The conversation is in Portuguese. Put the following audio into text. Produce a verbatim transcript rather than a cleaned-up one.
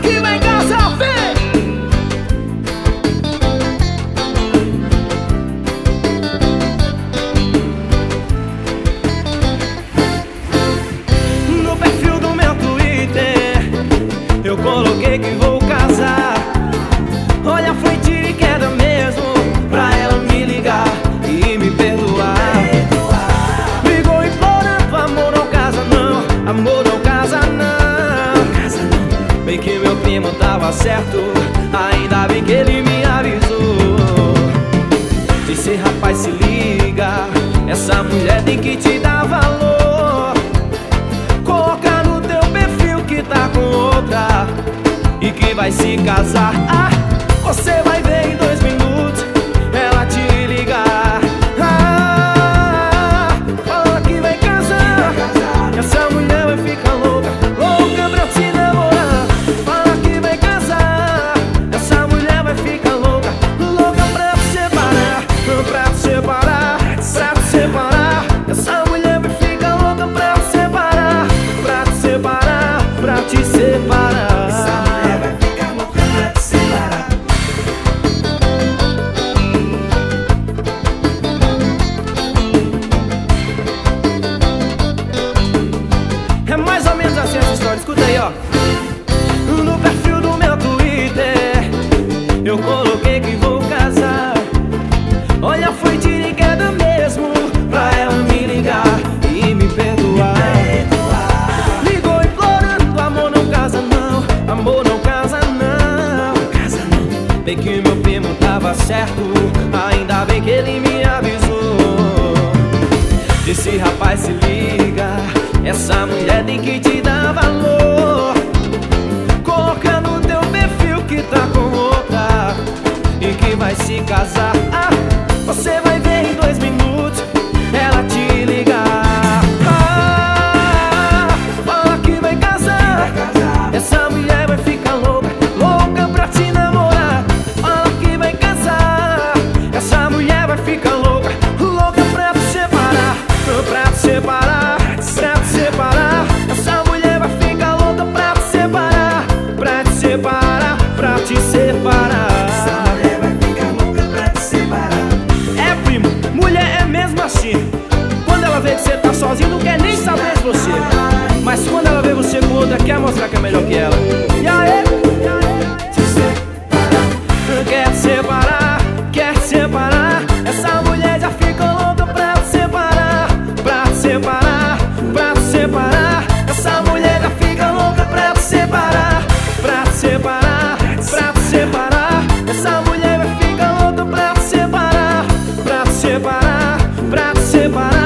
que vem casar, vem! No perfil do meu Twitter eu coloquei que vou casar. Olha, foi tiro e queda mesmo pra ela me ligar e me perdoar. Ligou implorando, amor não casa não, amor não casa não. Bem que meu primo tava certo, ainda bem que ele me avisou. Disse, rapaz, se liga, essa mulher tem que te dar valor. Coloca no teu perfil que tá com outra e que vai se casar. Ah, você vai ver em dois minutos ela te ligar. Ah, fala que vai casar. Essa mulher vai ficar louca, louca pra te namorar. Fala que vai casar. Essa mulher vai ficar louca, louca pra te separar. Pra te separar, pra te separar. Essa mulher vai ficar louca pra te separar. Pra te separar, pra te separar. É mais ou menos assim essa história, escuta aí, ó. No perfil do meu Twitter eu coloquei que vou casar. Olha, foi tiro e queda mesmo pra ela me ligar e me perdoar. Ligou implorando, amor não casa não, amor não casa não. Bem que meu primo tava certo, ainda bem que ele me avisou. Disse, rapaz, se liga, essa mulher tem que te dar valor. Coloca no teu perfil que tá com outra e que vai se casar. Ah, você vai ver em dois minutos ela te ligar. Ah, fala que vai casar. Essa mulher vai ficar louca, louca pra te namorar. Fala que vai casar. Essa mulher vai ficar louca, louca pra te separar. Pra te separar, pra te separar. Essa mulher vai ficar louca pra te separar. Pra te separar, pra te separar. Essa mulher vai ficar louca pra te separar. É, primo, mulher é mesmo assim. Quando ela vê que você tá sozinho, não quer nem saber de você. Mas quando ela vê você com outra, quer mostrar que é melhor que ela. E aí? Te separar. Quer te separar, quer te separar. Essa mulher já fica louca pra te separar. Pra te separar, pra te separar. Essa mulher já fica louca pra te separar. Pra te separar, pra te separar. Essa mulher vai ficar louca pra te separar. Pra te separar, pra te separar.